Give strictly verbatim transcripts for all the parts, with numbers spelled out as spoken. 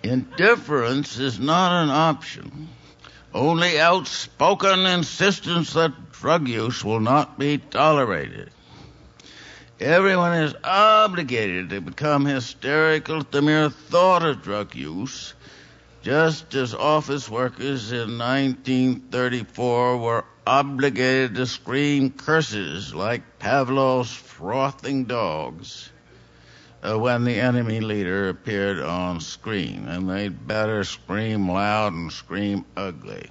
Indifference is not an option. Only outspoken insistence that drug use will not be tolerated. Everyone is obligated to become hysterical at the mere thought of drug use, just as office workers in nineteen thirty-four were obligated to scream curses like Pavlov's frothing dogs uh, when the enemy leader appeared on screen, and they'd better scream loud and scream ugly.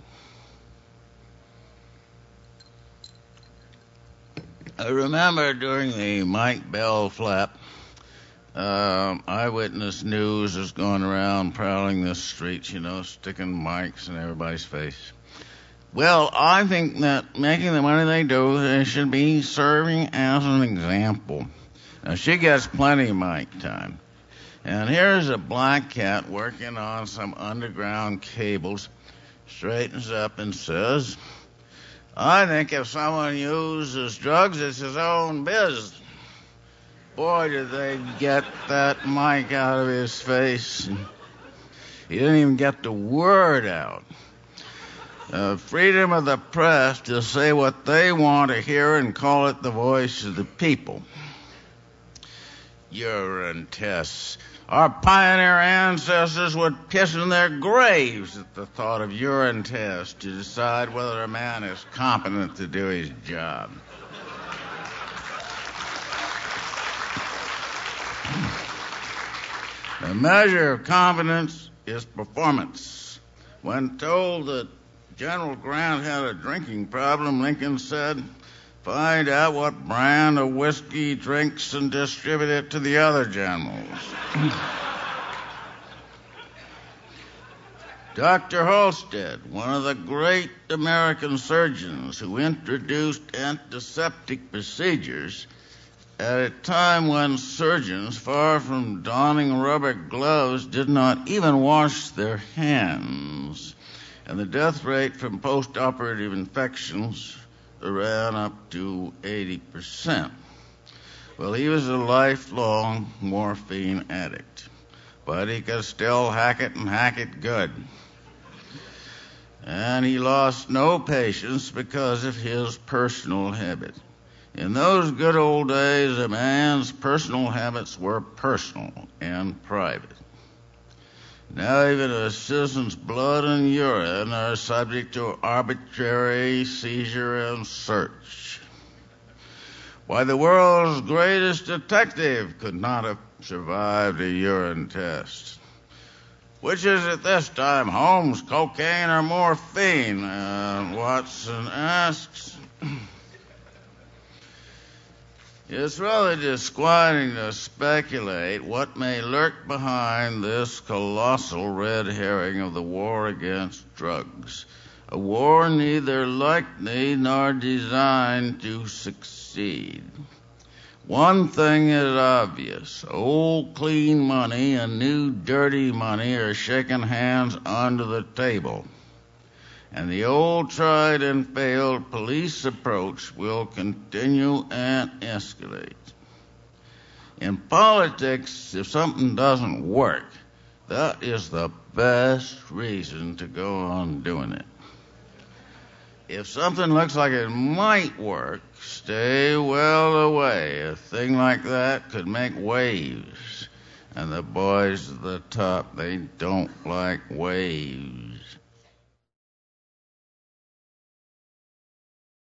I remember during the Mike Bell flap, um, eyewitness news was going around prowling the streets, you know, sticking mics in everybody's face. Well, I think that making the money they do, they should be serving as an example. Now, she gets plenty of mic time. And here's a black cat working on some underground cables, straightens up and says, I think if someone uses drugs, it's his own business. Boy, did they get that mic out of his face. He didn't even get the word out. Uh, freedom of the press to say what they want to hear and call it the voice of the people. Urine tests. Our pioneer ancestors would piss in their graves at the thought of urine tests to decide whether a man is competent to do his job. The measure of competence is performance. When told that General Grant had a drinking problem, Lincoln said, find out what brand of whiskey he drinks and distribute it to the other generals. Doctor Halstead, one of the great American surgeons who introduced antiseptic procedures at a time when surgeons, far from donning rubber gloves, did not even wash their hands, and the death rate from post-operative infections ran up to eighty percent. Well, he was a lifelong morphine addict, but he could still hack it and hack it good. And he lost no patients because of his personal habit. In those good old days, a man's personal habits were personal and private. Now even a citizen's blood and urine are subject to arbitrary seizure and search. Why, the world's greatest detective could not have survived a urine test. Which is it this time, Holmes, cocaine or morphine? Uh, Watson asks. It's rather disquieting to speculate what may lurk behind this colossal red herring of the war against drugs, a war neither likely nor designed to succeed. One thing is obvious. Old clean money and new dirty money are shaking hands under the table. And the old tried and failed police approach will continue and escalate. In politics, if something doesn't work, that is the best reason to go on doing it. If something looks like it might work, stay well away. A thing like that could make waves. And the boys at the top, they don't like waves.